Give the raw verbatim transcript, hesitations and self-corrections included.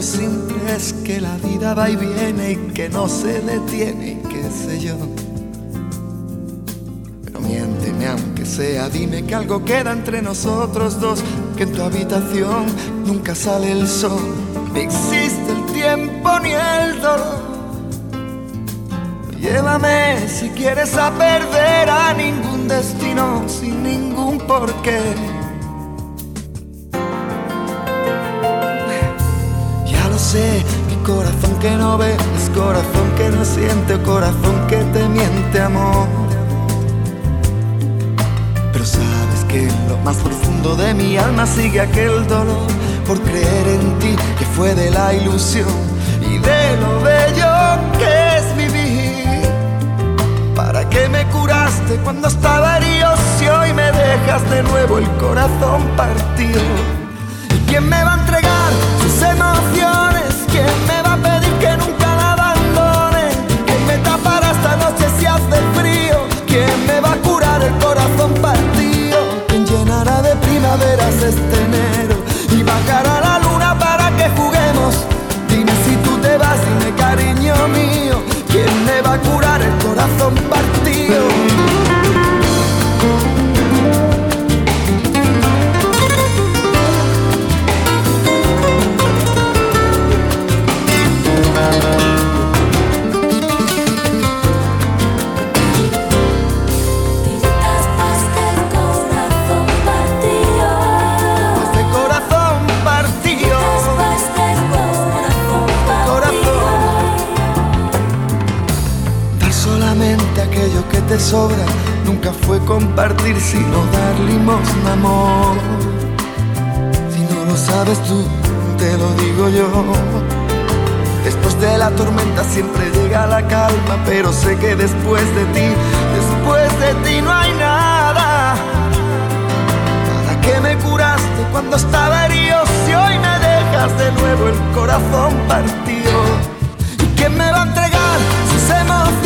simple es que la vida va y viene y que no se detiene y qué sé yo. Pero miénteme aunque sea, dime que algo queda entre nosotros dos, que en tu habitación nunca sale el sol, ni existe el tiempo ni el dolor. Llévame si quieres a perder a ningún destino sin ningún porqué. Ya lo sé, mi corazón que no ve es corazón que no siente, o corazón que te miente, amor. Pero sabes que en lo más profundo de mi alma sigue aquel dolor por creer en ti, que fue de la ilusión y de lo bello que es vivir. ¿Para qué me curaste cuando estaba herido si hoy me dejas de nuevo el corazón partido? ¿Y quién me va a entregar sus emociones? ¿Quién me va a pedir que nunca la abandone? ¿Quién me tapará esta noche si hace frío? ¿Quién me va a curar el corazón partido? ¿Quién llenará de primaveras este enero y bajará la luna para que juguemos? Dime si tú te vas, dime cariño mío, ¿quién me va a curar el corazón partido? Aquello que te sobra nunca fue compartir, sino dar limosna, amor. Si no lo sabes tú, te lo digo yo. Después de la tormenta siempre llega la calma, pero sé que después de ti, después de ti no hay nada. ¿Para qué me curaste cuando estaba herido si hoy me dejas de nuevo el corazón partido? ¿Y quién me va a entregar sus emociones?